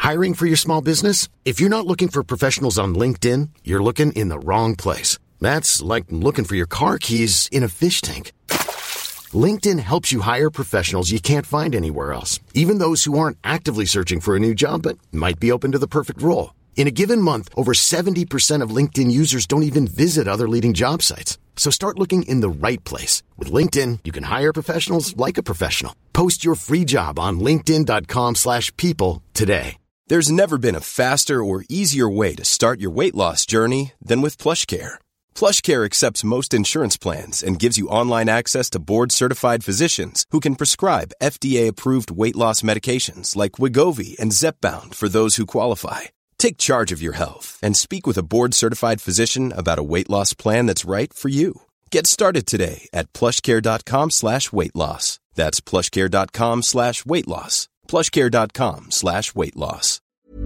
Hiring for your small business? If you're not looking for professionals on LinkedIn, you're looking in the wrong place. That's like looking for your car keys in a fish tank. LinkedIn helps you hire professionals you can't find anywhere else, even those who aren't actively searching for a new job but might be open to the perfect role. In a given month, over 70% of LinkedIn users don't even visit other leading job sites. So start looking in the right place. With LinkedIn, you can hire professionals like a professional. Post your free job on linkedin.com/people today. There's never been a faster or easier way to start your weight loss journey than with PlushCare. PlushCare accepts most insurance plans and gives you online access to board-certified physicians who can prescribe FDA-approved weight loss medications like Wegovy and Zepbound for those who qualify. Take charge of your health and speak with a board-certified physician about a weight loss plan that's right for you. Get started today at plushcare.com/weight-loss. That's plushcare.com/weight-loss. plushcare.com/weight-loss.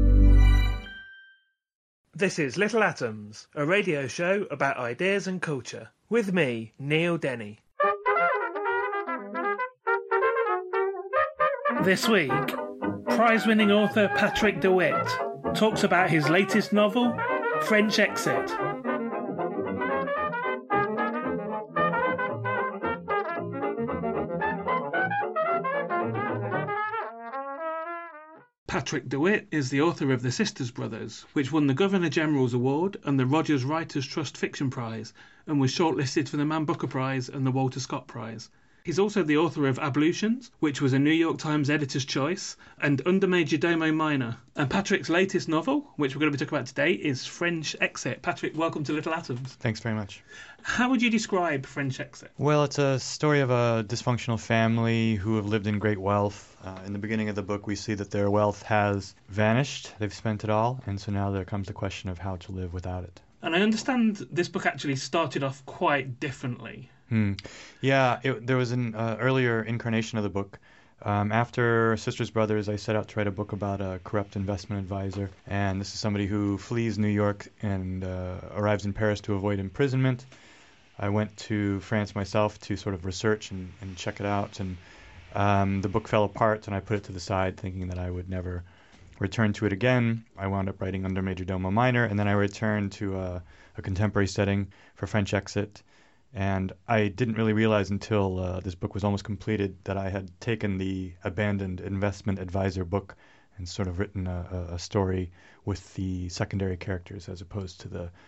This is Little Atoms, a radio show about ideas and culture, with me, Neil Denny. This week, prize-winning author Patrick DeWitt talks about his latest novel, French Exit. Patrick DeWitt is the author of The Sisters Brothers, which won the Governor-General's Award and the Rogers Writers' Trust Fiction Prize, and was shortlisted for the Man Booker Prize and the Walter Scott Prize. He's also the author of Ablutions, which was a New York Times Editor's Choice, and Under Major Domo Minor. And Patrick's latest novel, which we're going to be talking about today, is French Exit. Patrick, welcome to Little Atoms. Thanks very much. How would you describe French Exit? Well, it's a story of a dysfunctional family who have lived in great wealth. In the beginning of the book, we see that their wealth has vanished. They've spent it all, and so now there comes the question of how to live without it. And I understand this book actually started off quite differently. Yeah, there was an earlier incarnation of the book. After Sisters Brothers, I set out to write a book about a corrupt investment advisor. And this is somebody who flees New York and arrives in Paris to avoid imprisonment. I went to France myself to sort of research and check it out. And the book fell apart, and I put it to the side, thinking that I would never return to it again. I wound up writing Under Major Domo Minor, and then I returned to a contemporary setting for French Exit. And I didn't really realize until this book was almost completed that I had taken the abandoned investment advisor book and sort of written a story with the secondary characters, as opposed to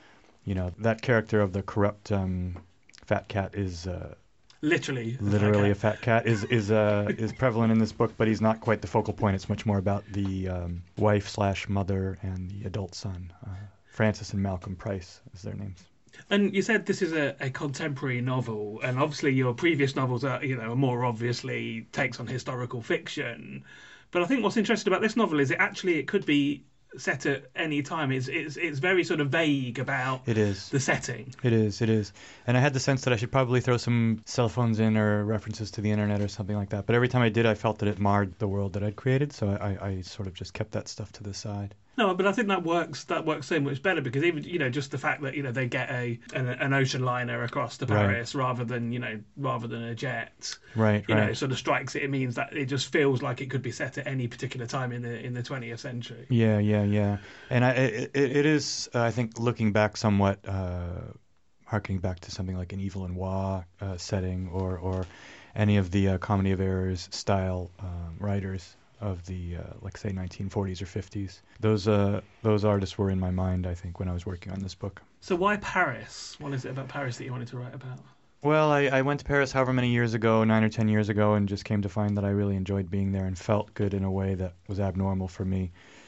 that character of the corrupt fat cat is literally a fat cat is prevalent in this book, but he's not quite the focal point. It's much more about the wife/mother and the adult son. Francis and Malcolm Price is their names. And you said this is a contemporary novel, and obviously your previous novels are more obviously takes on historical fiction. But I think what's interesting about this novel is it could be set at any time. It's very sort of vague about the setting. It is. And I had the sense that I should probably throw some cell phones in or references to the internet or something like that. But every time I did, I felt that it marred the world that I'd created, so I sort of just kept that stuff to the side. No, but I think that works so much better, because even just the fact that they get an ocean liner across to Paris rather than a jet, right. It sort of strikes it. It means that it just feels like it could be set at any particular time in the 20th century. Yeah, and it is I think looking back somewhat, harkening back to something like an Evil and Wa setting or any of the Comedy of Errors style writers of the, say, 1940s or 50s. Those artists were in my mind, I think, when I was working on this book. So why Paris? What is it about Paris that you wanted to write about? Well, I went to Paris however many years ago, 9 or 10 years ago, and just came to find that I really enjoyed being there and felt good in a way that was abnormal for me.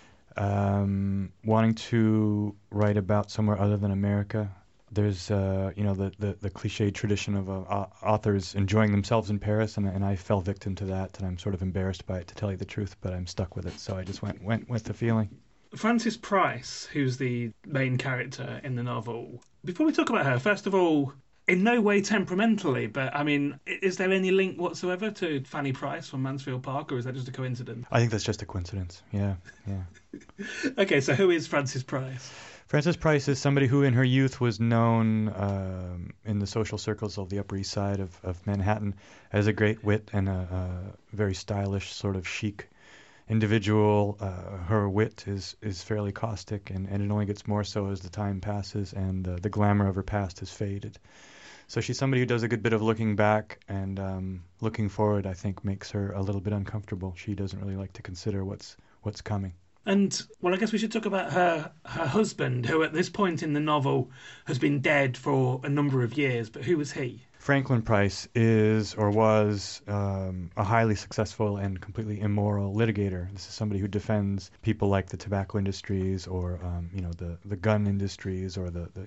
Wanting to write about somewhere other than America. There's, the cliched tradition of authors enjoying themselves in Paris, and I fell victim to that, and I'm sort of embarrassed by it, to tell you the truth, but I'm stuck with it, so I just went with the feeling. Frances Price, who's the main character in the novel, before we talk about her, first of all, in no way temperamentally, but, I mean, is there any link whatsoever to Fanny Price from Mansfield Park, or is that just a coincidence? I think that's just a coincidence, yeah. Okay, so who is Frances Price? Frances Price is somebody who in her youth was known in the social circles of the Upper East Side of Manhattan as a great wit and a very stylish, sort of chic individual. Her wit is fairly caustic, and it only gets more so as the time passes and the glamour of her past has faded. So she's somebody who does a good bit of looking back, and looking forward, I think, makes her a little bit uncomfortable. She doesn't really like to consider what's coming. And, well, I guess we should talk about her husband, who at this point in the novel has been dead for a number of years. But who was he? Franklin Price is or was a highly successful and completely immoral litigator. This is somebody who defends people like the tobacco industries or the gun industries or the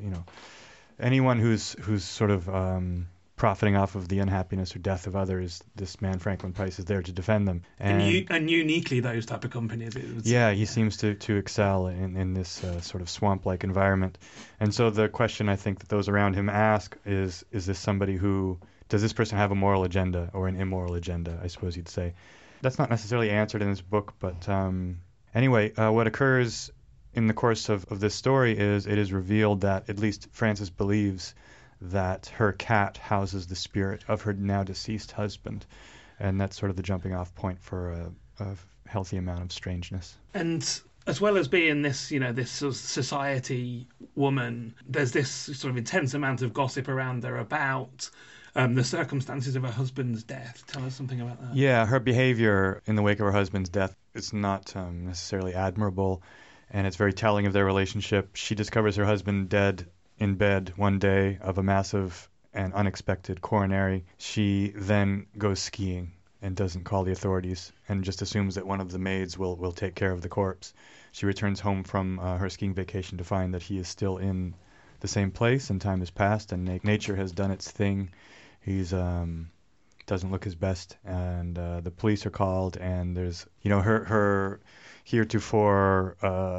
anyone who's sort of profiting off of the unhappiness or death of others. This man Franklin Price is there to defend them. And uniquely those type of companies. He seems to excel in this sort of swamp-like environment. And so the question I think that those around him ask is this somebody who, does this person have a moral agenda or an immoral agenda, I suppose you'd say. That's not necessarily answered in this book, but anyway, what occurs in the course of this story is it is revealed that at least Frances believes that her cat houses the spirit of her now deceased husband, and that's sort of the jumping off point for a healthy amount of strangeness. And as well as being this, this sort of society woman, there's this sort of intense amount of gossip around her about the circumstances of her husband's death. Tell us something about that. Yeah, her behavior in the wake of her husband's death is not necessarily admirable, and it's very telling of their relationship. She discovers her husband dead in bed one day of a massive and unexpected coronary. She then goes skiing and doesn't call the authorities and just assumes that one of the maids will take care of the corpse. She returns home from her skiing vacation to find that he is still in the same place and time has passed and nature has done its thing. He's doesn't look his best, and the police are called, and there's her heretofore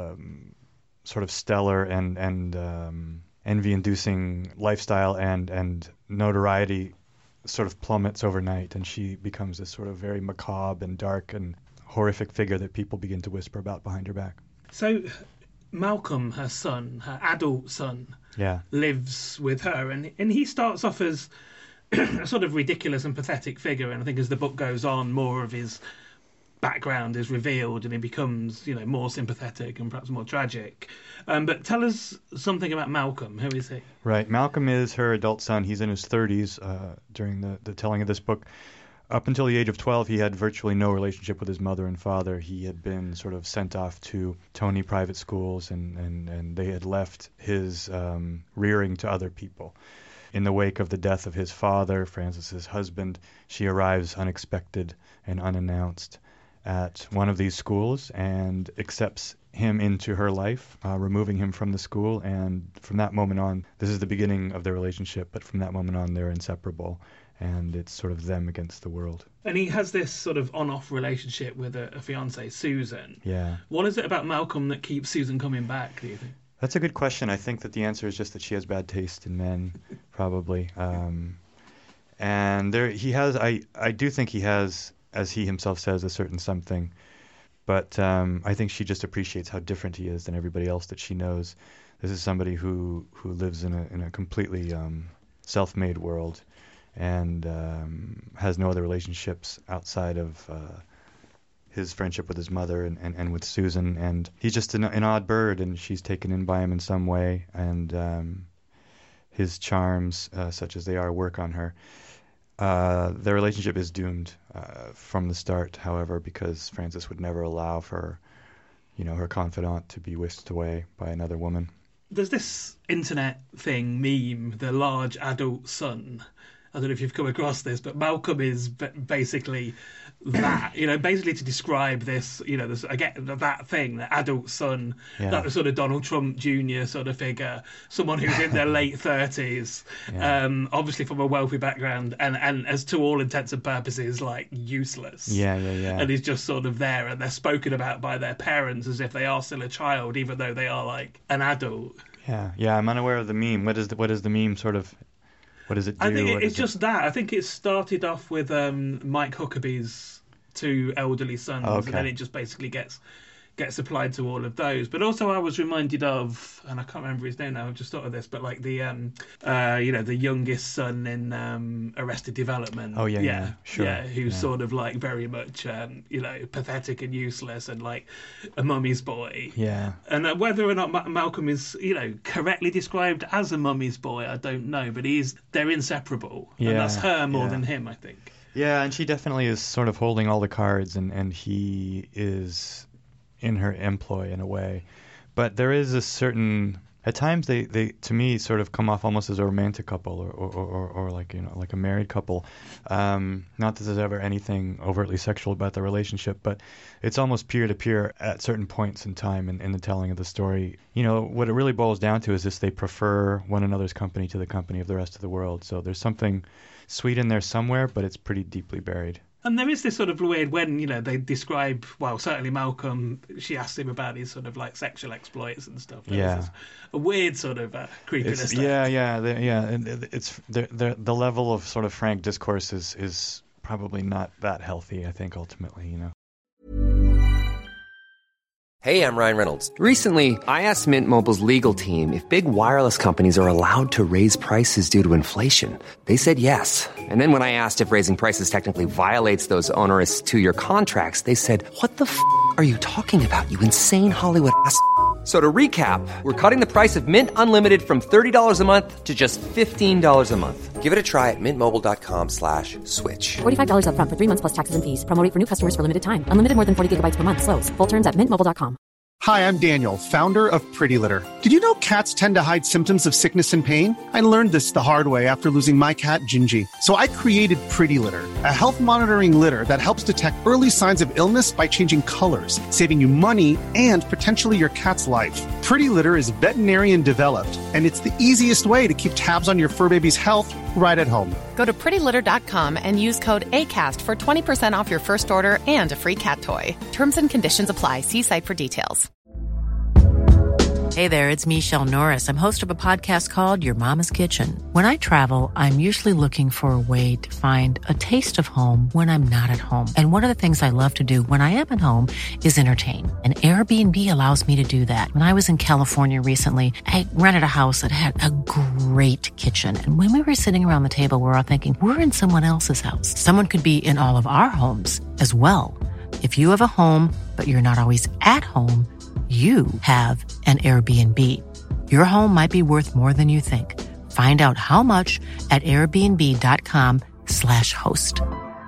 sort of stellar and envy-inducing lifestyle and notoriety sort of plummets overnight, and she becomes this sort of very macabre and dark and horrific figure that people begin to whisper about behind her back. So Malcolm, her son, her adult son, lives with her, and he starts off as a sort of ridiculous and pathetic figure, and I think as the book goes on, more of his background is revealed and he becomes, more sympathetic and perhaps more tragic. But tell us something about Malcolm. Who is he? Right. Malcolm is her adult son. He's in his 30s during the telling of this book. Up until the age of 12, he had virtually no relationship with his mother and father. He had been sort of sent off to Tony private schools, and they had left his rearing to other people. In the wake of the death of his father, Frances's husband, she arrives unexpected and unannounced at one of these schools and accepts him into her life, removing him from the school. And from that moment on, this is the beginning of their relationship, but from that moment on, they're inseparable. And it's sort of them against the world. And he has this sort of on-off relationship with a fiancée, Susan. Yeah. What is it about Malcolm that keeps Susan coming back, do you think? That's a good question. I think that the answer is just that she has bad taste in men, probably. And I do think he has, as he himself says, a certain something. But I think she just appreciates how different he is than everybody else that she knows. This is somebody who lives in a completely self-made world and has no other relationships outside of his friendship with his mother and with Susan. And he's just an odd bird, and she's taken in by him in some way. And his charms, such as they are, work on her. Their relationship is doomed from the start, however, because Frances would never allow for, her confidant to be whisked away by another woman. There's this internet thing, meme, the large adult son. I don't know if you've come across this, but Malcolm is basically that, basically to describe this, again, that thing, the adult son, that sort of Donald Trump Jr. sort of figure, someone who's in their late 30s, obviously from a wealthy background, and as to all intents and purposes, like, useless. Yeah. And he's just sort of there, and they're spoken about by their parents as if they are still a child, even though they are, like, an adult. Yeah, I'm unaware of the meme. What is the meme sort of... What does it do? I think it's just that. I think it started off with Mike Huckabee's two elderly sons, and then it just basically gets gets applied to all of those. But also I was reminded of, and I can't remember his name now, I've just thought of this, but like the the youngest son in Arrested Development. Oh yeah, sure. Yeah, who's sort of like very much pathetic and useless and like a mummy's boy. Yeah. And whether or not Malcolm is correctly described as a mummy's boy, I don't know, but they're inseparable. Yeah, and that's her more than him, I think. Yeah, and she definitely is sort of holding all the cards, and he is in her employ in a way. But there is a certain, at times they to me sort of come off almost as a romantic couple or like like a married couple. Not that there's ever anything overtly sexual about the relationship, but it's almost peer to peer at certain points in time in the telling of the story. What it really boils down to is this: they prefer one another's company to the company of the rest of the world. So there's something sweet in there somewhere, but it's pretty deeply buried. And there is this sort of weird when, they describe, well, certainly Malcolm, she asks him about his sort of like sexual exploits and stuff. There's a weird sort of creepiness. It's the level of sort of frank discourse is probably not that healthy, I think, ultimately, Hey, I'm Ryan Reynolds. Recently, I asked Mint Mobile's legal team if big wireless companies are allowed to raise prices due to inflation. They said yes. And then when I asked if raising prices technically violates those onerous 2-year contracts, they said, "What the f*** are you talking about, you insane Hollywood ass?" So to recap, we're cutting the price of Mint Unlimited from $30 a month to just $15 a month. Give it a try at mintmobile.com/switch. $45 up front for 3 months plus taxes and fees. Promo rate for new customers for limited time. Unlimited more than 40 gigabytes per month. Slows full terms at mintmobile.com. Hi, I'm Daniel, founder of Pretty Litter. Did you know cats tend to hide symptoms of sickness and pain? I learned this the hard way after losing my cat, Gingy. So I created Pretty Litter, a health monitoring litter that helps detect early signs of illness by changing colors, saving you money and potentially your cat's life. Pretty Litter is veterinarian developed, and it's the easiest way to keep tabs on your fur baby's health right at home. Go to prettylitter.com and use code ACAST for 20% off your first order and a free cat toy. Terms and conditions apply. See site for details. Hey there, it's Michelle Norris. I'm host of a podcast called Your Mama's Kitchen. When I travel, I'm usually looking for a way to find a taste of home when I'm not at home. And one of the things I love to do when I am at home is entertain. And Airbnb allows me to do that. When I was in California recently, I rented a house that had a great kitchen. And when we were sitting around the table, we were all thinking, we're in someone else's house. Someone could be in all of our homes as well. If you have a home, but you're not always at home, you have an Airbnb. Your home might be worth more than you think. Find out how much at airbnb.com/host.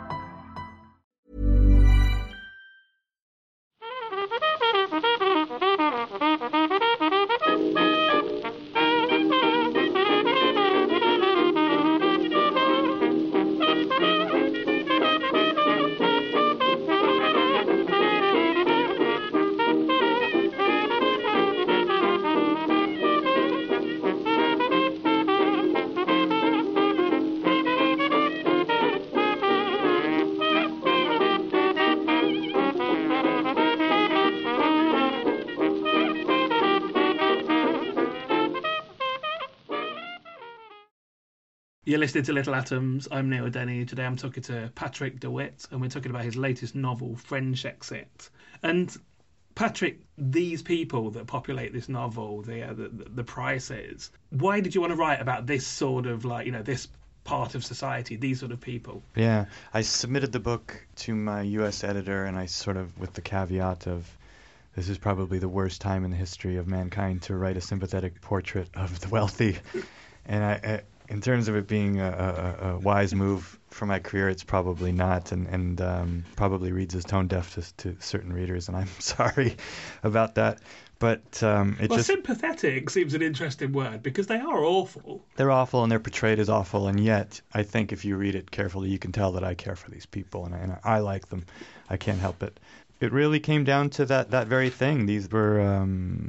You're listening to Little Atoms. I'm Neil Denny. Today I'm talking to Patrick DeWitt, and we're talking about his latest novel, French Exit. And Patrick, these people that populate this novel, the Prices, why did you want to write about this sort of this part of society, these sort of people? Yeah, I submitted the book to my U.S. editor, and I sort of, with the caveat of, this is probably the worst time in the history of mankind to write a sympathetic portrait of the wealthy. And I in terms of it being a wise move for my career, it's probably not, and probably reads as tone deaf to certain readers, and I'm sorry about that. But sympathetic seems an interesting word, because they are awful. They're awful, and they're portrayed as awful, and yet I think if you read it carefully, you can tell that I care for these people, and I like them. I can't help it. It really came down to that very thing. These are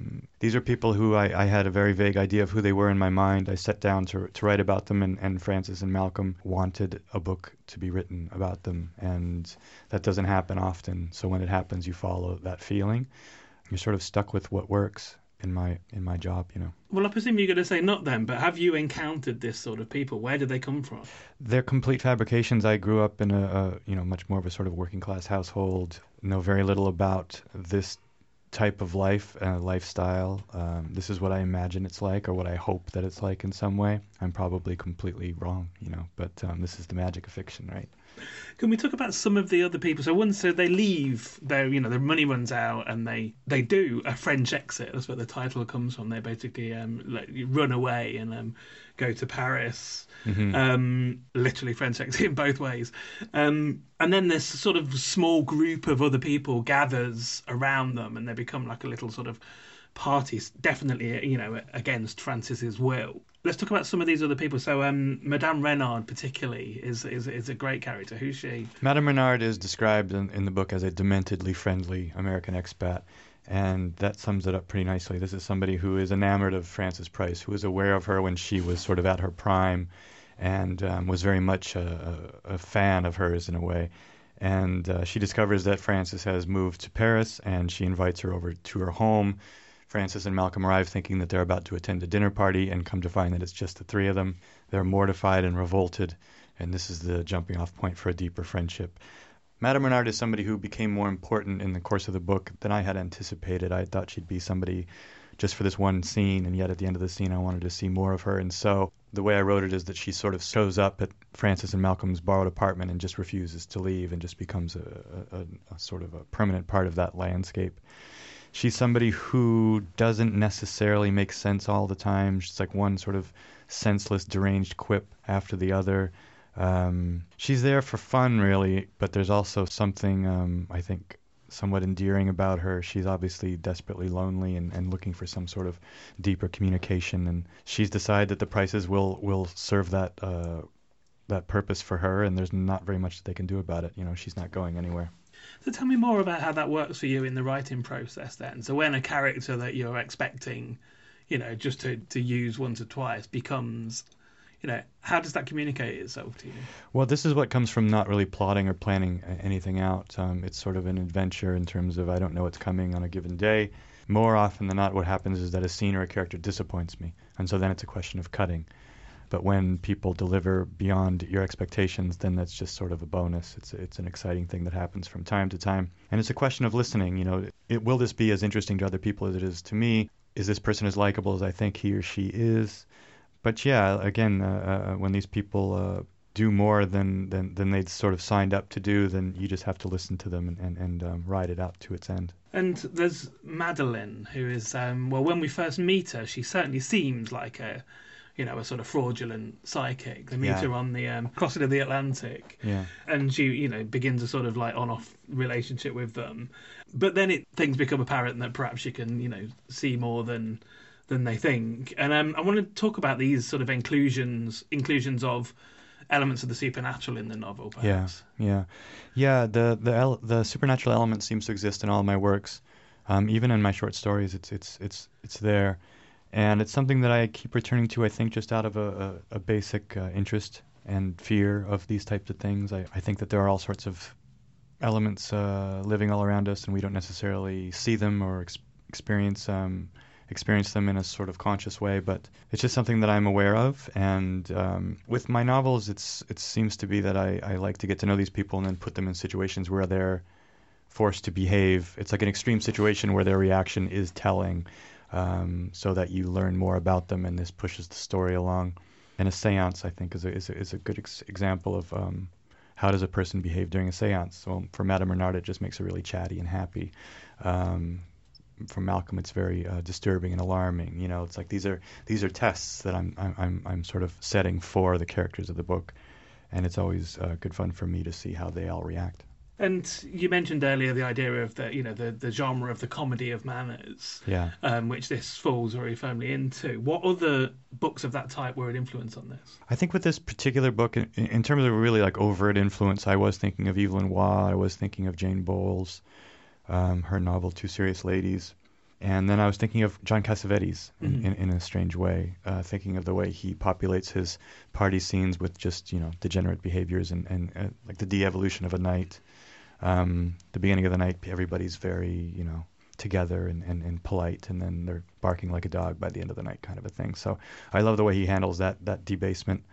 people who I had a very vague idea of who they were in my mind. I sat down to write about them, and Frances and Malcolm wanted a book to be written about them, and that doesn't happen often. So when it happens, you follow that feeling. You're sort of stuck with what works in my job, Well, I presume you're going to say not them, but have you encountered this sort of people? Where did they come from? They're complete fabrications. I grew up in a much more of a sort of working class household. Know very little about this type of life, lifestyle. This is what I imagine it's like, or what I hope that it's like in some way. I'm probably completely wrong, but this is the magic of fiction, right? Can we talk about some of the other people? So they leave, their money runs out, and they do a French exit. That's where the title comes from. They basically run away and go to Paris. Mm-hmm. Literally French exit in both ways. And then this sort of small group of other people gathers around them, and they become like a little sort of party, definitely, against Francis's will. Let's talk about some of these other people. So Madame Renard particularly is a great character. Who's she? Madame Renard is described in the book as a dementedly friendly American expat, and that sums it up pretty nicely. This is somebody who is enamored of Frances Price, who was aware of her when she was sort of at her prime, and was very much a fan of hers in a way. And she discovers that Frances has moved to Paris, and she invites her over to her home. Frances and Malcolm arrive thinking that they're about to attend a dinner party, and come to find that it's just the three of them. They're mortified and revolted, and this is the jumping off point for a deeper friendship. Madame Renard is somebody who became more important in the course of the book than I had anticipated. I thought she'd be somebody just for this one scene, and yet at the end of the scene I wanted to see more of her. And so the way I wrote it is that she sort of shows up at Frances and Malcolm's borrowed apartment and just refuses to leave, and just becomes a sort of a permanent part of that landscape. She's somebody who doesn't necessarily make sense all the time. She's like one sort of senseless, deranged quip after the other. She's there for fun, really, but there's also something, I think, somewhat endearing about her. She's obviously desperately lonely and looking for some sort of deeper communication, and she's decided that the Prices will serve that purpose for her, and there's not very much that they can do about it. She's not going anywhere. So tell me more about how that works for you in the writing process then. So when a character that you're expecting, just to use once or twice becomes, how does that communicate itself to you? Well, this is what comes from not really plotting or planning anything out. It's sort of an adventure in terms of I don't know what's coming on a given day. More often than not, what happens is that a scene or a character disappoints me, and so then it's a question of cutting. But when people deliver beyond your expectations, then that's just sort of a bonus. It's an exciting thing that happens from time to time. And it's a question of listening. Will this be as interesting to other people as it is to me? Is this person as likable as I think he or she is? But yeah, again, when these people do more than they'd sort of signed up to do, then you just have to listen to them and ride it out to its end. And there's Madeline, who is, when we first meet her, she certainly seems like a sort of fraudulent psychic. They meet her on the crossing of the Atlantic, and she, begins a sort of like on-off relationship with them. But then things become apparent that perhaps she can, see more than they think. And I want to talk about these sort of inclusions of elements of the supernatural in the novel, perhaps. Yeah. The supernatural element seems to exist in all my works, even in my short stories. It's there. And it's something that I keep returning to, I think, just out of a basic interest and fear of these types of things. I think that there are all sorts of elements living all around us, and we don't necessarily see them or experience them in a sort of conscious way. But it's just something that I'm aware of. And with my novels, it seems to be that I like to get to know these people and then put them in situations where they're forced to behave. It's like an extreme situation where their reaction is telling. So that you learn more about them, and this pushes the story along. And a seance, I think, is a good example of how does a person behave during a seance. So for Madame Renard, it just makes her really chatty and happy. For Malcolm, it's very disturbing and alarming. It's like these are tests that I'm sort of setting for the characters of the book, and it's always good fun for me to see how they all react. And you mentioned earlier the idea of the genre of the comedy of manners, which this falls very firmly into. What other books of that type were an influence on this? I think with this particular book, in terms of really like overt influence, I was thinking of Evelyn Waugh, I was thinking of Jane Bowles, her novel Two Serious Ladies, and then I was thinking of John Cassavetes in a strange way, thinking of the way he populates his party scenes with just degenerate behaviors and like the de-evolution of a night. The beginning of the night, everybody's very, together and polite, and then they're barking like a dog by the end of the night kind of a thing. So I love the way he handles that debasement.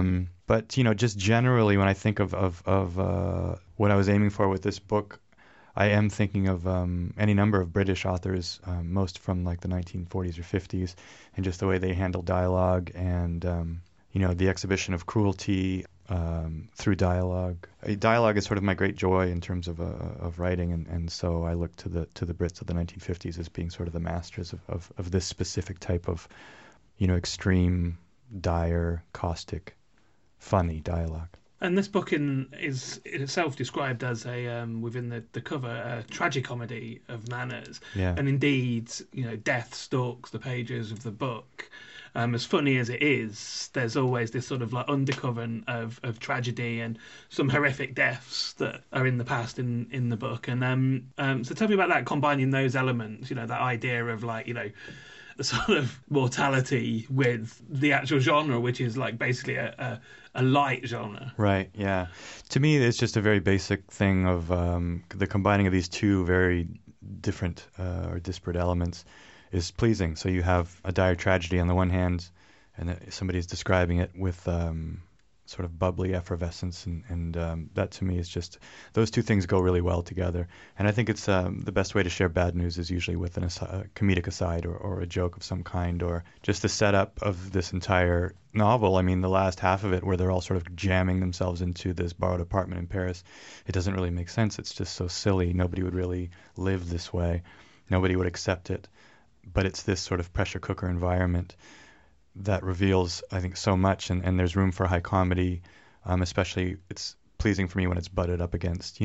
But, just generally when I think of what I was aiming for with this book, I am thinking of any number of British authors, most from like the 1940s or 50s, and just the way they handle dialogue and, the exhibition of cruelty through dialogue. Dialogue is sort of my great joy in terms of writing, and so I look to the Brits of the 1950s as being sort of the masters of this specific type of, extreme, dire, caustic, funny dialogue. And this book is in itself described as a within the cover a tragicomedy of manners. Yeah. And indeed, death stalks the pages of the book. As funny as it is, there's always this sort of like undercurrent of tragedy and some horrific deaths that are in the past in the book. And so tell me about that, combining those elements. That idea of like the sort of mortality with the actual genre, which is like basically a light genre. Right, yeah. To me, it's just a very basic thing of the combining of these two very different or disparate elements is pleasing. So you have a dire tragedy on the one hand, and somebody's describing it with sort of bubbly effervescence, and that to me is just, those two things go really well together. And I think it's the best way to share bad news is usually with a comedic aside or a joke of some kind, or just the setup of this entire novel. I mean, the last half of it where they're all sort of jamming themselves into this borrowed apartment in Paris, it doesn't really make sense. It's just so silly. Nobody would really live this way. Nobody would accept it. But it's this sort of pressure cooker environment that reveals, I think, so much, and there's room for high comedy, especially it's pleasing for me when it's butted up against,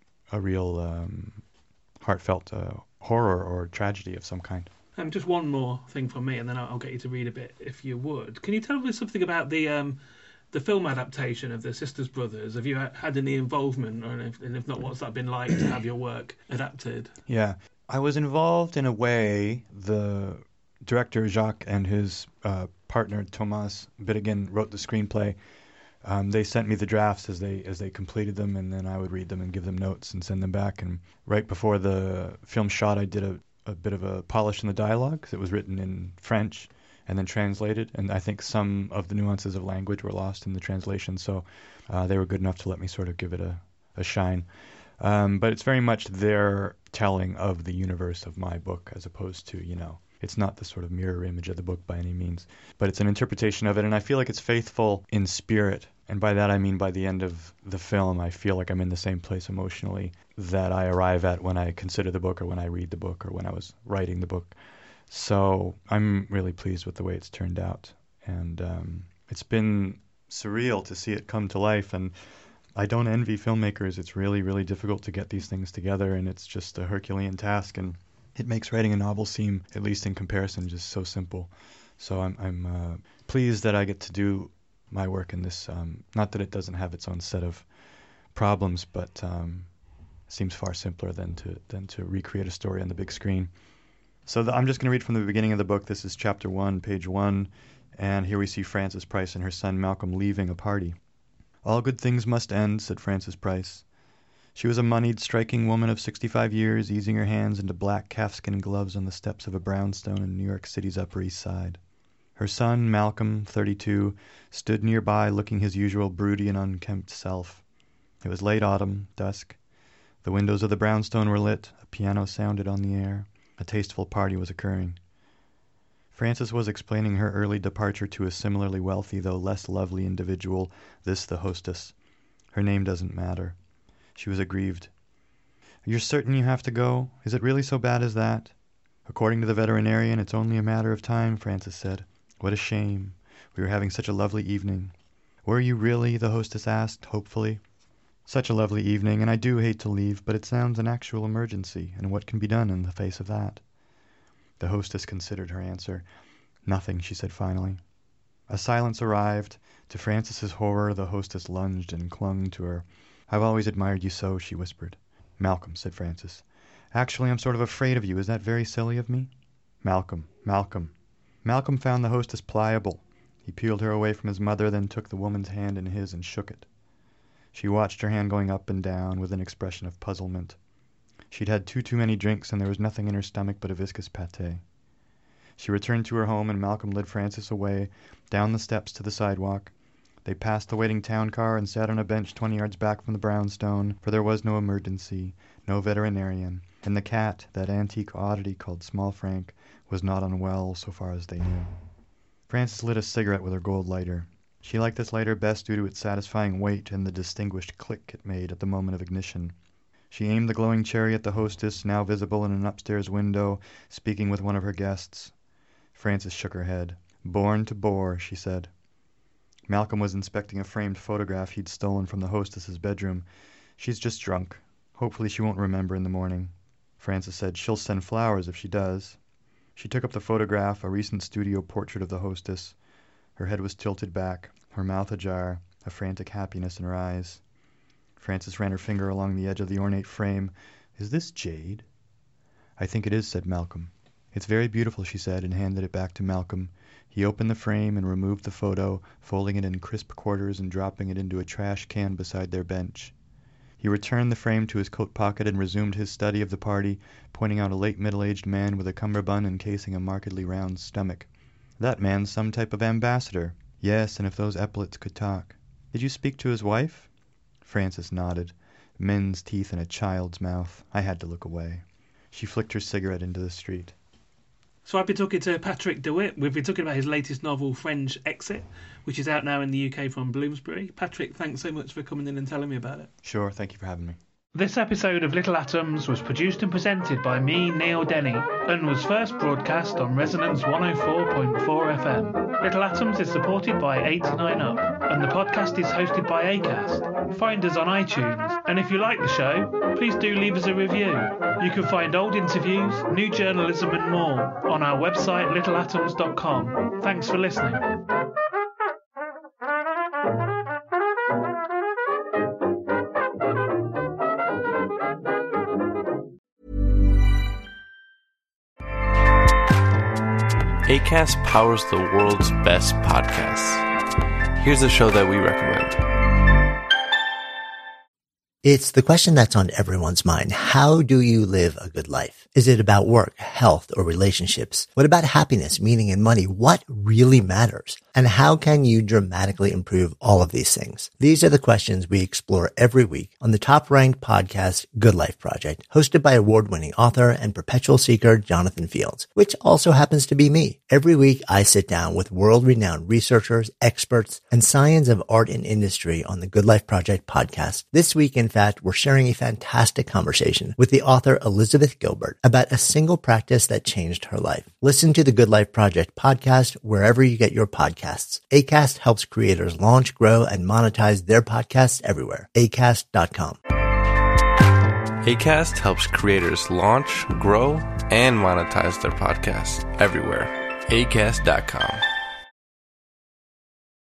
a real heartfelt horror or tragedy of some kind. Just one more thing from me, and then I'll get you to read a bit, if you would. Can you tell me something about the film adaptation of the Sisters Brothers? Have you had any involvement, and if not, what's that been like to have your work adapted? Yeah, I was involved in a way. The director Jacques and his partner Thomas Bittigan wrote the screenplay. They sent me the drafts as they completed them, and then I would read them and give them notes and send them back. And right before the film shot, I did a bit of a polish in the dialogue, because it was written in French and then translated, and I think some of the nuances of language were lost in the translation, so they were good enough to let me sort of give it a shine. But it's very much their telling of the universe of my book, as opposed to, it's not the sort of mirror image of the book by any means, but it's an interpretation of it, and I feel like it's faithful in spirit. And by that I mean by the end of the film, I feel like I'm in the same place emotionally that I arrive at when I consider the book, or when I read the book, or when I was writing the book. So I'm really pleased with the way it's turned out, and it's been surreal to see it come to life. And I don't envy filmmakers. It's really, really difficult to get these things together, and it's just a Herculean task, and it makes writing a novel seem, at least in comparison, just so simple. So I'm pleased that I get to do my work in this. Not that it doesn't have its own set of problems, but seems far simpler than to recreate a story on the big screen. So I'm just going to read from the beginning of the book. This is chapter 1, page 1, and here we see Frances Price and her son Malcolm leaving a party. "All good things must end," said Frances Price. She was a moneyed, striking woman of 65 years, easing her hands into black calfskin gloves on the steps of a brownstone in New York City's Upper East Side. Her son, Malcolm, 32, stood nearby looking his usual broody and unkempt self. It was late autumn, dusk. The windows of the brownstone were lit, a piano sounded on the air. A tasteful party was occurring. Frances was explaining her early departure to a similarly wealthy, though less lovely individual, this the hostess. Her name doesn't matter. She was aggrieved. "You're certain you have to go? Is it really so bad as that?" "According to the veterinarian, it's only a matter of time," Frances said. "What a shame. We were having such a lovely evening." "Were you really?" the hostess asked, hopefully. "Such a lovely evening, and I do hate to leave, but it sounds an actual emergency, and what can be done in the face of that?" The hostess considered her answer. "Nothing," she said finally. A silence arrived. To Frances's horror, the hostess lunged and clung to her. "I've always admired you so," she whispered. "Malcolm," said Frances. "Actually, I'm sort of afraid of you. Is that very silly of me?" "Malcolm, Malcolm." Malcolm found the hostess pliable. He peeled her away from his mother, then took the woman's hand in his and shook it. She watched her hand going up and down with an expression of puzzlement. She'd had too many drinks, and there was nothing in her stomach but a viscous pâté. She returned to her home, and Malcolm led Frances away, down the steps to the sidewalk. They passed the waiting town car and sat on a bench 20 yards back from the brownstone, for there was no emergency, no veterinarian, and the cat, that antique oddity called Small Frank, was not unwell so far as they knew. Frances lit a cigarette with her gold lighter. She liked this lighter best due to its satisfying weight and the distinguished click it made at the moment of ignition. She aimed the glowing cherry at the hostess, now visible in an upstairs window, speaking with one of her guests. Frances shook her head. "Born to bore," she said. Malcolm was inspecting a framed photograph he'd stolen from the hostess's bedroom. "She's just drunk. Hopefully she won't remember in the morning." Frances said, "She'll send flowers if she does." She took up the photograph, a recent studio portrait of the hostess. Her head was tilted back, her mouth ajar, a frantic happiness in her eyes. Frances ran her finger along the edge of the ornate frame. "Is this jade?" "I think it is," said Malcolm. "It's very beautiful," she said, and handed it back to Malcolm. He opened the frame and removed the photo, folding it in crisp quarters and dropping it into a trash can beside their bench. He returned the frame to his coat pocket and resumed his study of the party, pointing out a late middle-aged man with a cummerbund encasing a markedly round stomach. "That man's some type of ambassador." "Yes, and if those epaulets could talk." "Did you speak to his wife?" Frances nodded. Men's teeth in a child's mouth. I had to look away. She flicked her cigarette into the street. So I've been talking to Patrick DeWitt. We've been talking about his latest novel, French Exit, which is out now in the UK from Bloomsbury. Patrick, thanks so much for coming in and telling me about it. Sure, thank you for having me. This episode of Little Atoms was produced and presented by me, Neil Denny, and was first broadcast on Resonance 104.4 FM. Little Atoms is supported by 89UP, and the podcast is hosted by Acast. Find us on iTunes, and if you like the show, please do leave us a review. You can find old interviews, new journalism and more on our website littleatoms.com. Thanks for listening. Acast powers the world's best podcasts. Here's a show that we recommend. It's the question that's on everyone's mind. How do you live a good life? Is it about work, health, or relationships? What about happiness, meaning, and money? What really matters? And how can you dramatically improve all of these things? These are the questions we explore every week on the top-ranked podcast, Good Life Project, hosted by award-winning author and perpetual seeker Jonathan Fields, which also happens to be me. Every week, I sit down with world-renowned researchers, experts, and science of art and industry on the Good Life Project podcast. This week, in fact, we're sharing a fantastic conversation with the author Elizabeth Gilbert about a single practice that changed her life. Listen to the Good Life Project podcast wherever you get your podcasts. Acast helps creators launch, grow, and monetize their podcasts everywhere. Acast.com. Acast helps creators launch, grow, and monetize their podcasts everywhere. Acast.com.